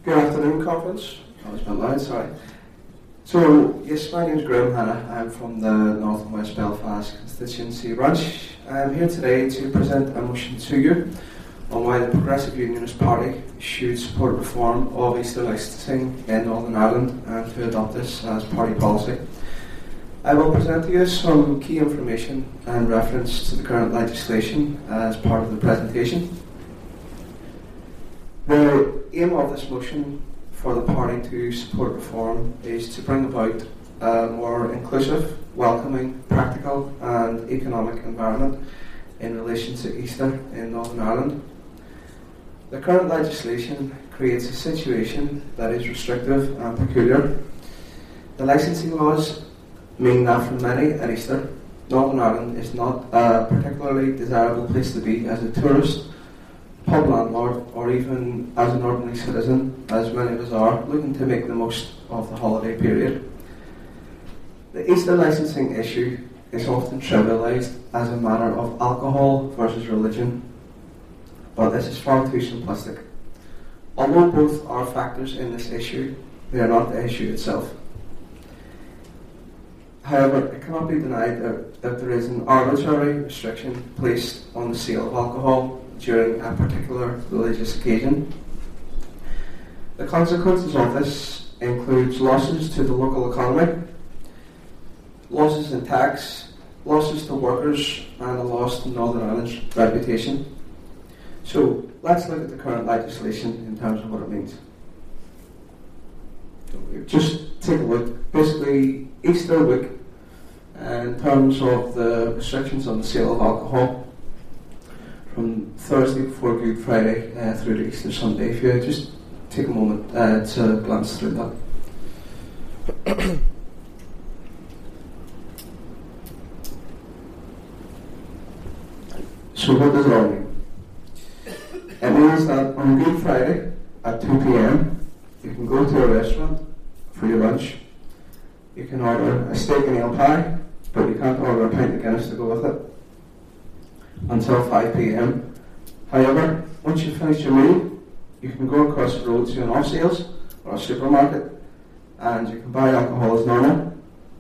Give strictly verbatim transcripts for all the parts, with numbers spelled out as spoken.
Good afternoon, conference. I was a bit loud, sorry. So, yes, my name is Graham Hanna. I'm from the North and West Belfast constituency branch. I'm here today to present a motion to you on why the Progressive Unionist Party should support reform of Easter licensing in Northern Ireland and to adopt this as party policy. I will present to you some key information and reference to the current legislation as part of the presentation. The aim of this motion for the party to support reform is to bring about a more inclusive, welcoming, practical and economic environment in relation to Easter in Northern Ireland. The current legislation creates a situation that is restrictive and peculiar. The licensing laws mean that for many at Easter, Northern Ireland is not a particularly desirable place to be as a tourist, pub landlord, or even as an ordinary citizen, as many of us are, looking to make the most of the holiday period. The Easter licensing issue is often trivialised as a matter of alcohol versus religion, but this is far too simplistic. Although both are factors in this issue, they are not the issue itself. However, it cannot be denied that, that there is an arbitrary restriction placed on the sale of alcohol during a particular religious occasion. The consequences of this includes losses to the local economy, losses in tax, losses to workers, and a loss to Northern Ireland's reputation. So let's look at the current legislation in terms of what it means. Just take a look. Basically, Easter week, in terms of the restrictions on the sale of alcohol, from Thursday before Good Friday uh, through to Easter Sunday. If you just take a moment uh, to glance through that. So what does it all mean? It means that on Good Friday at two p.m. you can go to a restaurant for your lunch. You can order a steak and ale pie, but you can't order a pint of Guinness to go with it until five p.m. However, once you've finished your meal, you can go across the road to an off-sales or a supermarket and you can buy alcohol as normal.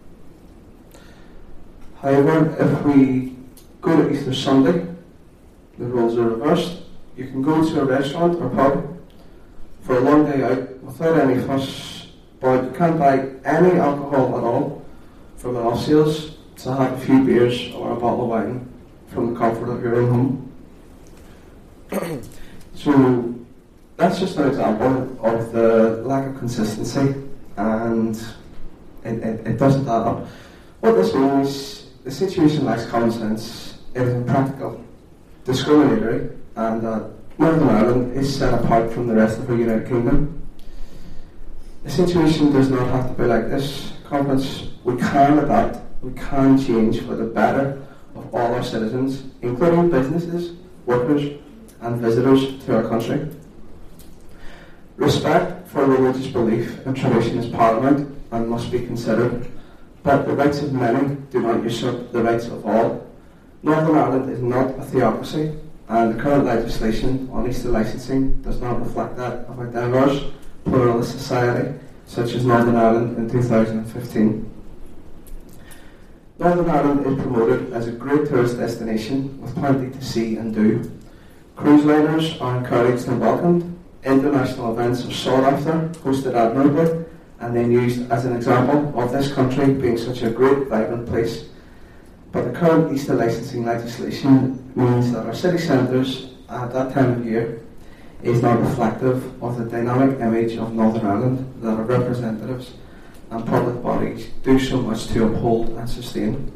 However, if we go to Easter Sunday, the roles are reversed. You can go to a restaurant or pub for a long day out without any fuss, but you can't buy any alcohol at all from an off-sales to have a few beers or a bottle of wine from the comfort of your own home. So that's just an example of the lack of consistency, and it, it, it doesn't add up. What this means, the situation lacks common sense, it is impractical, discriminatory, and that Northern Ireland is set apart from the rest of the United Kingdom. The situation does not have to be like this. Conference, we can adapt, we can change for the better of all our citizens, including businesses, workers, and visitors to our country. Respect for religious belief and tradition is paramount and must be considered, but the rights of many do not usurp the rights of all. Northern Ireland is not a theocracy, and the current legislation on Easter licensing does not reflect that of a diverse, pluralist society such as Northern Ireland in two thousand fifteen. Northern Ireland is promoted as a great tourist destination with plenty to see and do. Cruise liners are encouraged and welcomed. International events are sought after, hosted admirably, and then used as an example of this country being such a great, vibrant place. But the current Easter licensing legislation means that our city centres at that time of year is not reflective of the dynamic image of Northern Ireland that our representatives and public bodies do so much to uphold and sustain.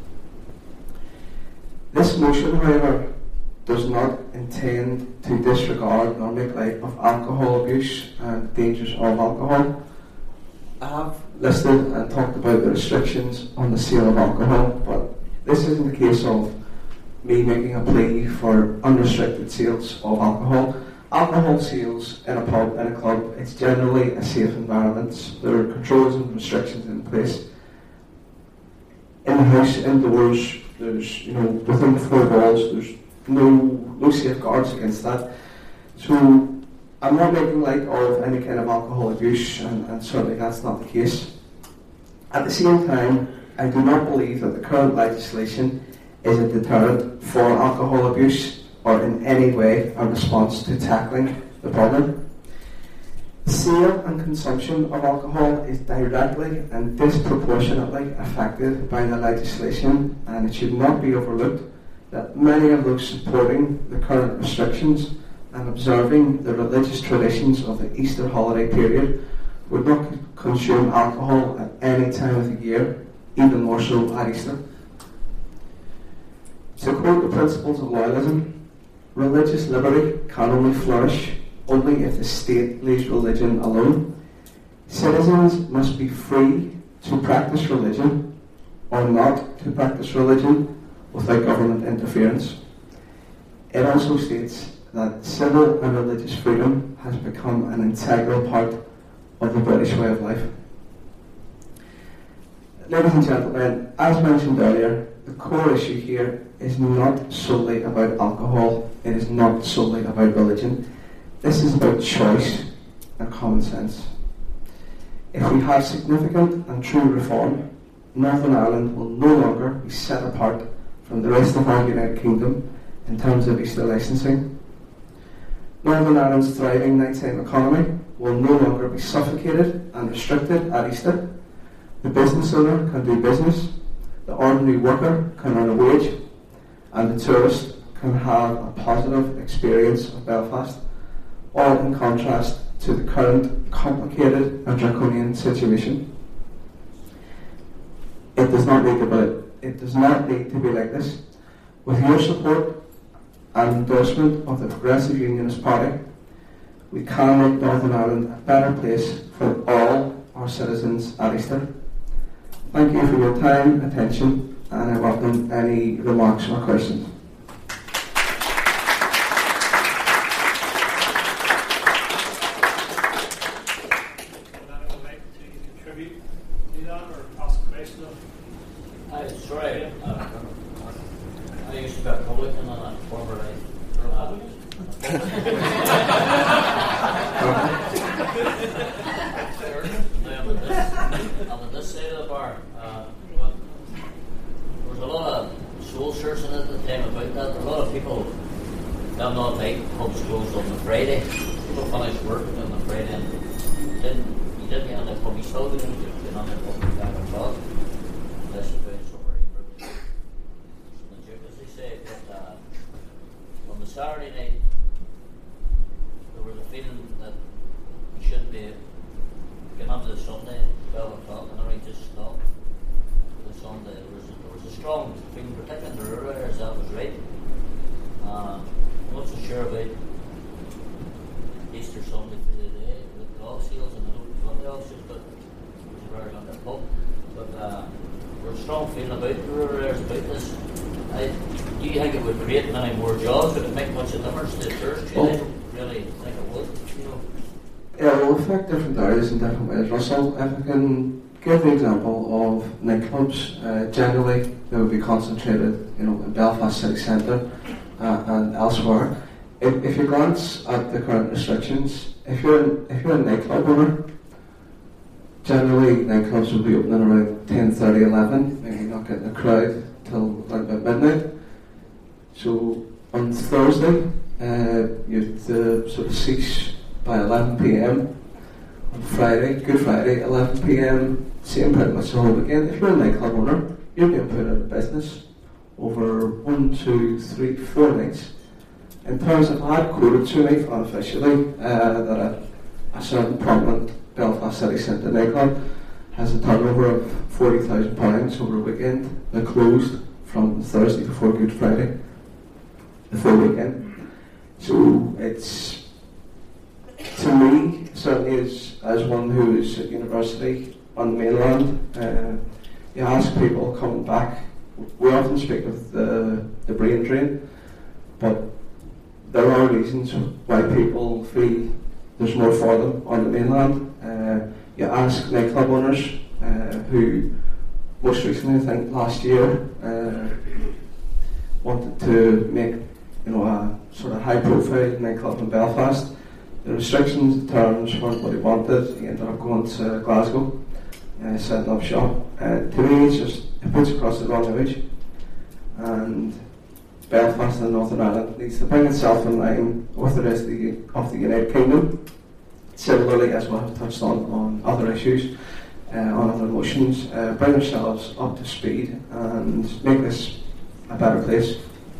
This motion, however, does not intend to disregard nor make light of alcohol abuse and dangers of alcohol. I have listed and talked about the restrictions on the sale of alcohol, but this isn't the case of me making a plea for unrestricted sales of alcohol. Alcohol sales in a pub, in a club, it's generally a safe environment. There are controls and restrictions in place. In the house, indoors, there's, you know, within the four walls, there's no no safeguards against that. So I'm not making light of any kind of alcohol abuse, and, and certainly that's not the case. At the same time, I do not believe that the current legislation is a deterrent for alcohol abuse or in any way a response to tackling the problem. Sale and consumption of alcohol is directly and disproportionately affected by the legislation, and it should not be overlooked that many of those supporting the current restrictions and observing the religious traditions of the Easter holiday period would not consume alcohol at any time of the year, even more so at Easter. To quote the principles of loyalism, religious liberty can only flourish only if the state leaves religion alone. Citizens must be free to practice religion or not to practice religion without government interference. It also states that civil and religious freedom has become an integral part of the British way of life. Ladies and gentlemen, as mentioned earlier, the core issue here is not solely about alcohol, it is not solely about religion. This is about choice and common sense. If we have significant and true reform, Northern Ireland will no longer be set apart from the rest of our United Kingdom in terms of Easter licensing. Northern Ireland's thriving nighttime economy will no longer be suffocated and restricted at Easter. The business owner can do business, the ordinary worker can earn a wage, and the tourist can have a positive experience of Belfast, all in contrast to the current complicated and draconian situation. It does not need to be, it does not need to be like this. With your support and endorsement of the Progressive Unionist Party, we can make Northern Ireland a better place for all our citizens at Easter. Thank you for your time, attention, and I welcome any remarks or questions. Russell, if I can give the example of nightclubs, uh, generally they would be concentrated, you know, in Belfast city centre uh, and elsewhere. If, if you glance at the current restrictions, if you're in, if you're a nightclub owner, generally nightclubs will be opening around ten thirty, eleven, maybe not getting a crowd till around about midnight. So on Thursday, uh, you have to sort of cease by eleven p.m. On Friday, Good Friday, eleven p.m, same pretty much the whole weekend. If you're a nightclub owner, you're being put out of business over one, two, three, four nights. In terms of, I had quoted to me unofficially uh, that a, a certain prominent Belfast city centre nightclub has a turnover of forty thousand pounds over a weekend. They closed from Thursday before Good Friday, the full weekend. So it's, to me, certainly as, as one who is at university on the mainland, uh, you ask people coming back, we often speak of the, the brain drain, but there are reasons why people feel there's more for them on the mainland. Uh, you ask nightclub owners uh, who most recently, I think last year, uh, wanted to make, you know, a sort of high profile nightclub in Belfast. the restrictions, the terms weren't what he wanted. He ended up going to Glasgow, uh, setting up shop. Uh, to me, it's just, it puts across the wrong image. And Belfast and Northern Ireland needs to bring itself in line with the rest of the, of the United Kingdom. Similarly, as we have touched on, on other issues, uh, on other motions, uh, bring ourselves up to speed and make this a better place.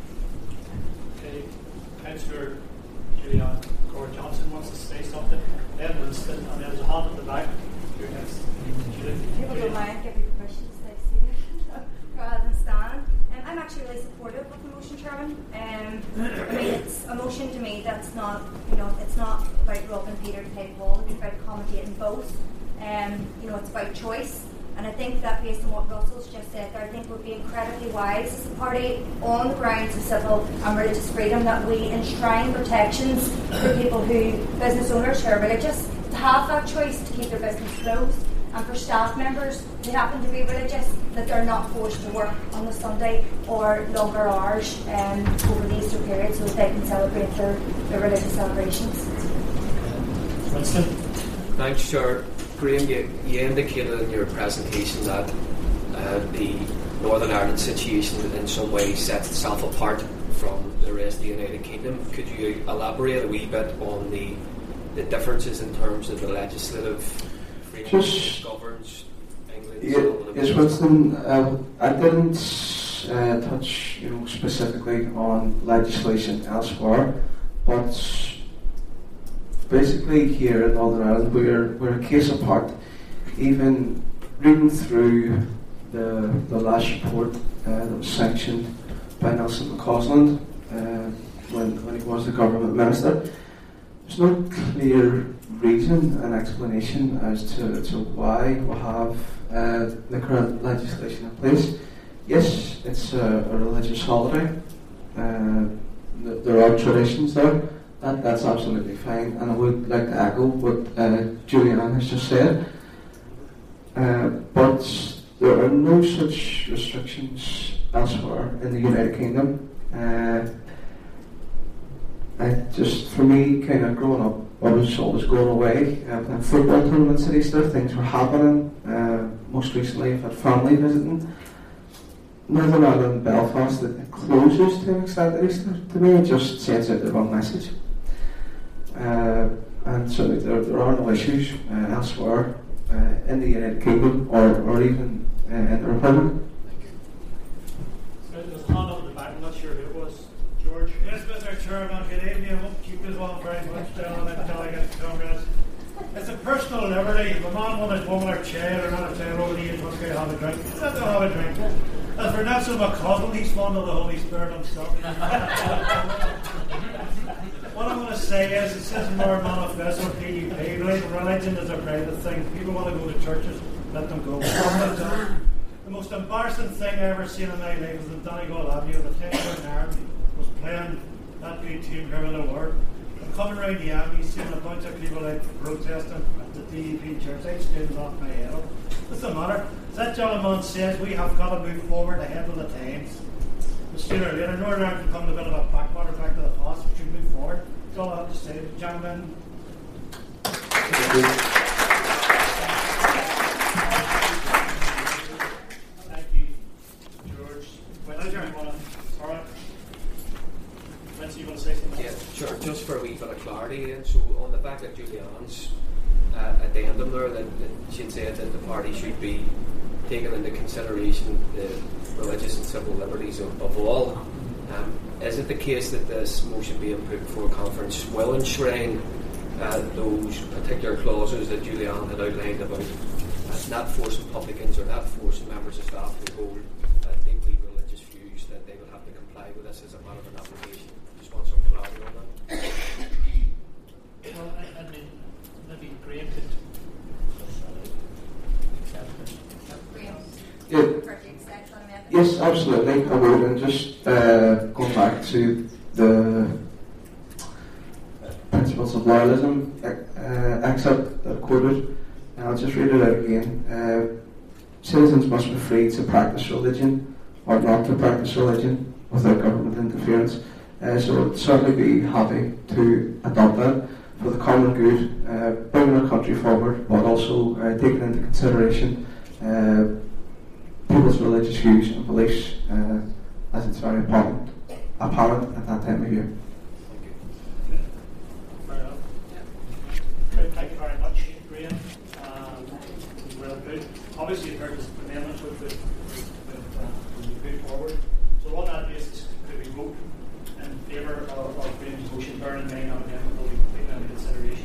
Okay, Councillor Julian Gord Johnson wants to say something. Then Winston, and there's a hand at the back. You're next. People don't mind giving permission to stay seated rather than stand. Um, I'm actually really supportive of the motion, Chairman. Um, I mean, it's a motion to me that's not, you know, it's not about robbing Peter to pay Paul. It's about accommodating both. Um, you know, it's about choice. And I think that based on what Russell's just said there, I think would be incredibly wise as a party on the grounds of civil and religious freedom that we enshrine protections for people who, business owners who are religious, to have that choice to keep their business closed. And for staff members who happen to be religious, that they're not forced to work on the Sunday or longer hours um, over the Easter period so that they can celebrate their, their religious celebrations. Winston? Thanks, Chair. Graham, you, you indicated in your presentation that uh, the Northern Ireland situation in some way sets itself apart from the rest of the United Kingdom. Could you elaborate a wee bit on the, the differences in terms of the legislative freedom that governs England? Yeah, yes, Winston, uh, I didn't uh, touch, you know, specifically on legislation elsewhere, but basically here in Northern Ireland we're, we're a case apart. Even reading through the, the last report uh, that was sanctioned by Nelson McCausland uh, when, when he was the government minister, there's no clear reason and explanation as to, to why we have uh, the current legislation in place. Yes, it's a, a religious holiday. Uh, th- there are traditions there. That, that's absolutely fine, and I would like to echo what uh, Julianne has just said. Uh, but there are no such restrictions elsewhere in the United Kingdom. Uh, I just, for me, kind of growing up, I was always going away. Uh, playing football tournaments at Easter, things were happening. Uh, most recently, I've had family visiting. Northern Ireland, Belfast, it closes to an extent at Easter. To me, it just sends out the wrong message. Uh, and certainly there, there are no issues uh, elsewhere uh, in the United Kingdom or, or even uh, in the Republic. So there's a hand up at the back. I'm not sure who it was. George? Yes, Mister Chairman, good evening. I won't keep this one very much down and delegate Congress. It's a personal liberty. If a man wants a woman or child or not a child over the age wants to have a drink, let them have a drink. As for Nelson McCausland, he's fond of the Holy Spirit himself. What I'm going to say is, it says in our manifesto, P D P, religion is a private thing. People want to go to churches, let them go. The most embarrassing thing I ever seen in my life was in Donegal Avenue at the time when Ireland was playing that great team here in the world. I'm coming around the avenue, seeing a bunch of people out protesting at the D E P church. I stood off my head up. What's the matter? That gentleman says we have got to move forward ahead of the times. But sooner or later, Northern Ireland becomes a bit of a backwater back to the past. We should move forward. That's all I have to say, gentlemen. Thank you. Thank you, George. Winston, you want to? All right. Winston, you want to say something? Yeah, sure. Just for a wee bit of clarity, and so on the back of Julianne's uh, addendum there, that, that she said that the party should be taking into consideration the religious and civil liberties of, of all. Um, is it the case that this motion being put before conference will enshrine uh, those particular clauses that Julianne had outlined about uh, not forcing publicans or not forcing members of staff who hold uh, deeply religious views that they will have to comply with this as a matter of an obligation? Just want some clarity on that. Well, I, I mean, maybe Graham could accept it. Yeah. Yes, absolutely. I would. And just uh, going back to the principles of loyalism uh, excerpt that I quoted, and I'll just read it out again. Uh, Citizens must be free to practice religion or not to practice religion without government interference. Uh, so I'd certainly be happy to adopt that. for the common good, uh, bringing our country forward, but also uh, taking into consideration uh, people's religious views and beliefs, uh, as it's very important, apparent at that time of year. Fair enough. Okay, thank you very much, Graham. Um, well good. Obviously, you've heard this amendment with the with, uh, put forward. So on that basis, could we vote in favour of, of Graham's motion, bearing in mind that amendment will be taken into consideration?